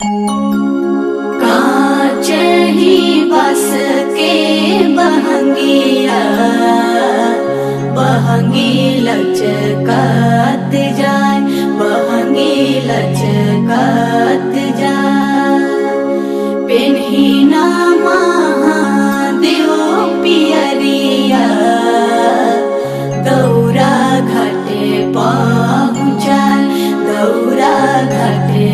कांच ही बस के बहंगिया बहंगी लचकत जाए बहंगी लचकत जाए पेन्ही ना महादेव पियरिया दौरा घाटे पहुँचाए दौरा घाटे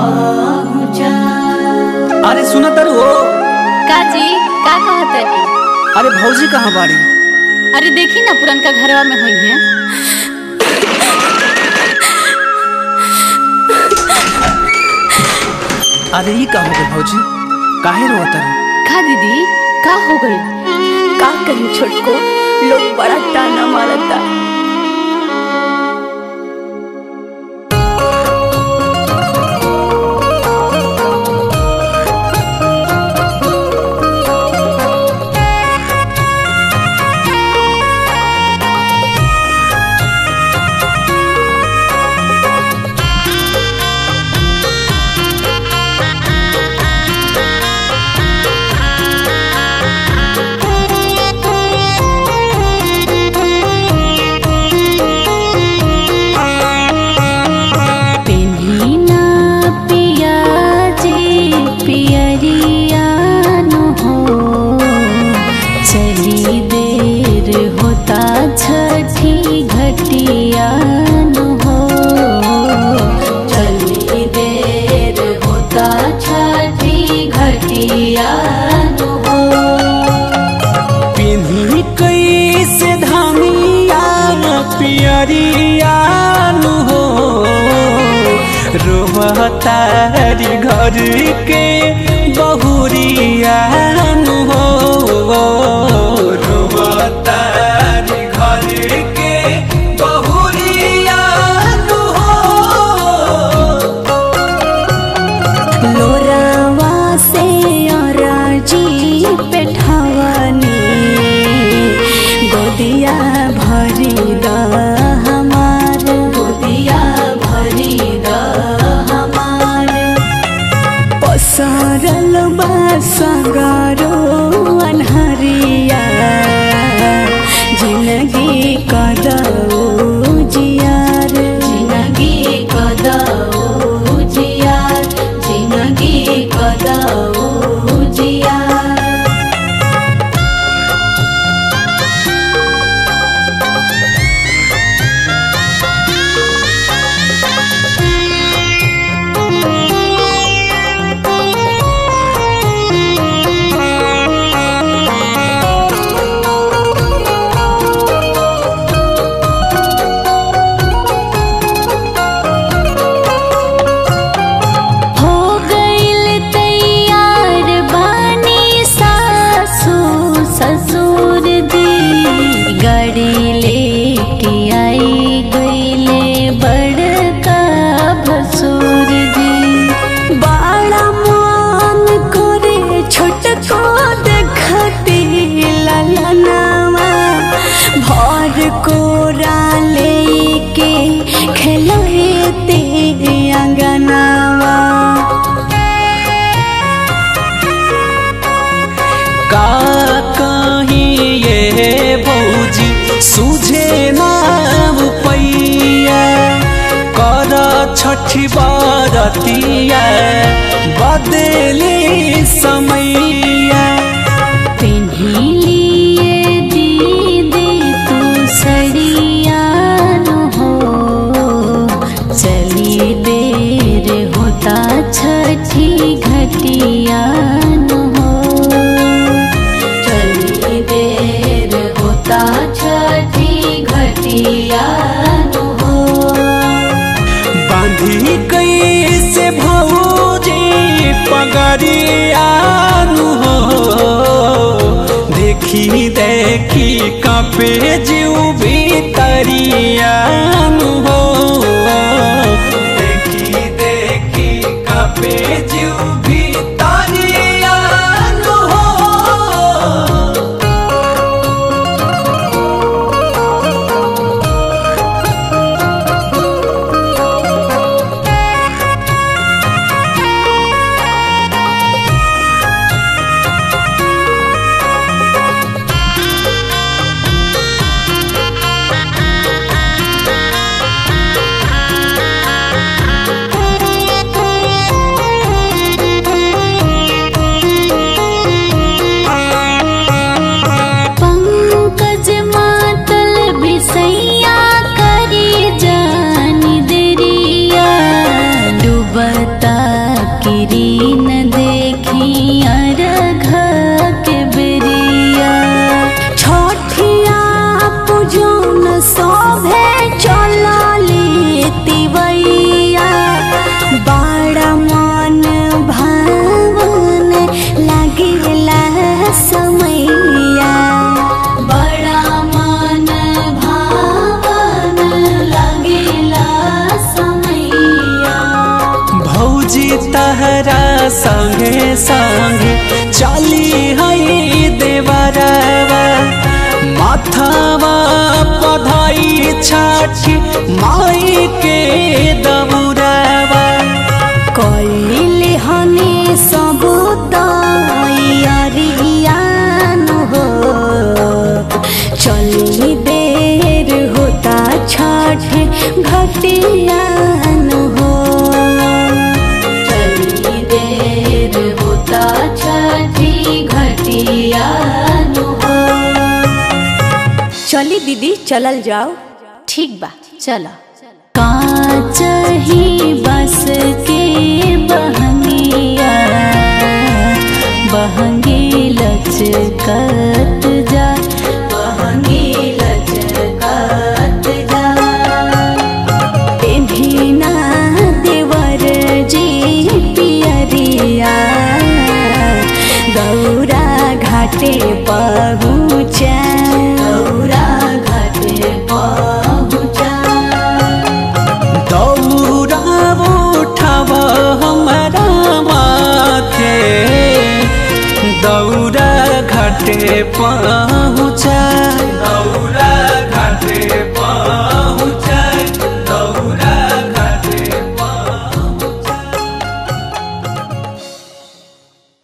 पहुँचाए। अरे सुना तारू हो काजी का कहत है? अरे भौजी कहाँ बाड़ी? अरे देखी ना पुरनका घरवा में हुई है। अरे ये का हो गए भौजी, काहे रोआ तारू? का दीदी का हो गई? का कहीं छोटको लोग बड़ा ताना मारता। तारी घर के बहुरिया हो तारी घर के बहुरिया हो लोरावा से अराजी पेठावनी गोदिया भरी द हमार गोदिया भरी द सरल बसगारो अनहरिया जिंदगी कदऊ जियार जिंदगी कदऊ जियार जिंदगी कदऊ जियार। कोरा लेके खेलते अंगनावा का कहीं ये भौजी सूझे ना पैया कर छठी बरतिया बदली समैया छठी घटिया हो चली देर होता छठी घटिया हो बांधी कैसे भौजी पगड़िया हो देखी देखी कापे जीव भीतरिया हो जीव भीतरिया हो। संगे संगे चली है देवरवा माथावा पधाई छठी माई के दबुरवा कइले हनी सब तैयारियान हो चली देर होता छठ घटियान हो चली देर होता छठी घटियान हो। चली दीदी चलल जाओ। ठीक बा चला। कांच ही बस के बहंगिया बहंगी लचकत जा बहंगी लचकत जा पेन्हिना देवर जी पियरिया गौरा घाटे पहुँचा गौरा घाटे पहुँचा दौरा उठाव हमारा माथे दौरा घाटे पहुँचा दौरा